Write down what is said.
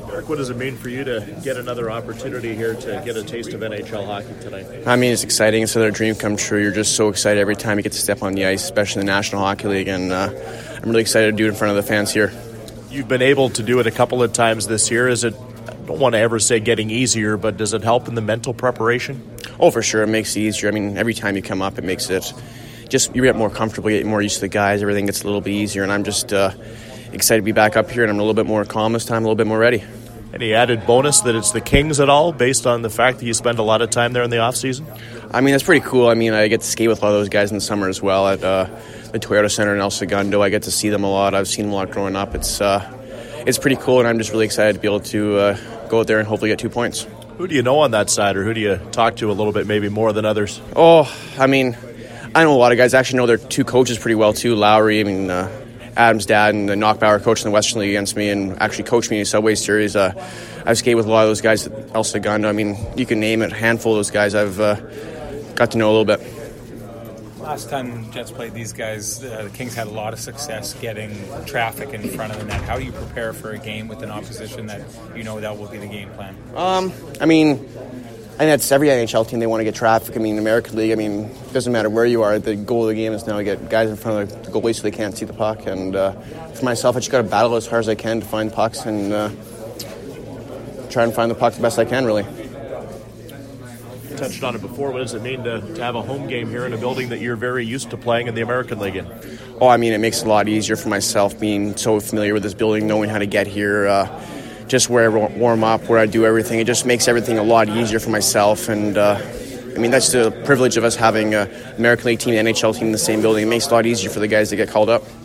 Eric, what does it mean for you to get another opportunity here to get a taste of NHL hockey tonight? I mean, it's exciting. It's another dream come true. You're just so excited every time you get to step on the ice, especially in the National Hockey League, and I'm really excited to do it in front of the fans here. You've been able to do it a couple of times this year. Is it, I don't want to ever say getting easier, but does it help in the mental preparation? Oh, for sure. It makes it easier. I mean, every time you come up, it makes it just, you get more comfortable, you get more used to the guys. Everything gets a little bit easier, and I'm just excited to be back up here, and I'm a little bit more calm this time, a little bit more ready. Any added bonus that it's the Kings at all, based on the fact that you spend a lot of time there in the off-season? I mean, that's pretty cool. I mean, I get to skate with a lot of those guys in the summer as well at the Toyota Center in El Segundo. I get to see them a lot. I've seen them a lot growing up. It's pretty cool, and I'm just really excited to be able to go out there and hopefully get 2 points. Who do you know on that side, or who do you talk to a little bit maybe more than others? Oh, I mean, I know a lot of guys. I actually know their two coaches pretty well too. Lowry, I mean, Adam's dad, and Knockbauer coached in the Western League against me and actually coached me in the Subway Series. I've skated with a lot of those guys at El Segundo. I mean, you can name it, a handful of those guys I've got to know a little bit. Last time the Jets played these guys, the Kings had a lot of success getting traffic in front of the net. How do you prepare for a game with an opposition that you know that will be the game plan? I mean, I think that's every NHL team. They want to get traffic. I mean, American League, I mean, it doesn't matter where you are. The goal of the game is now to get guys in front of the goalie so they can't see the puck. And for myself, I just got to battle as hard as I can to find pucks and try and find the puck the best I can, really. You touched on it before. What does it mean to have a home game here in a building that you're very used to playing in the American League in? Oh, I mean, it makes it a lot easier for myself being so familiar with this building, knowing how to get here, just where I warm up, where I do everything. It just makes everything a lot easier for myself. And, I mean, that's the privilege of us having an American League team and NHL team in the same building. It makes it a lot easier for the guys to get called up.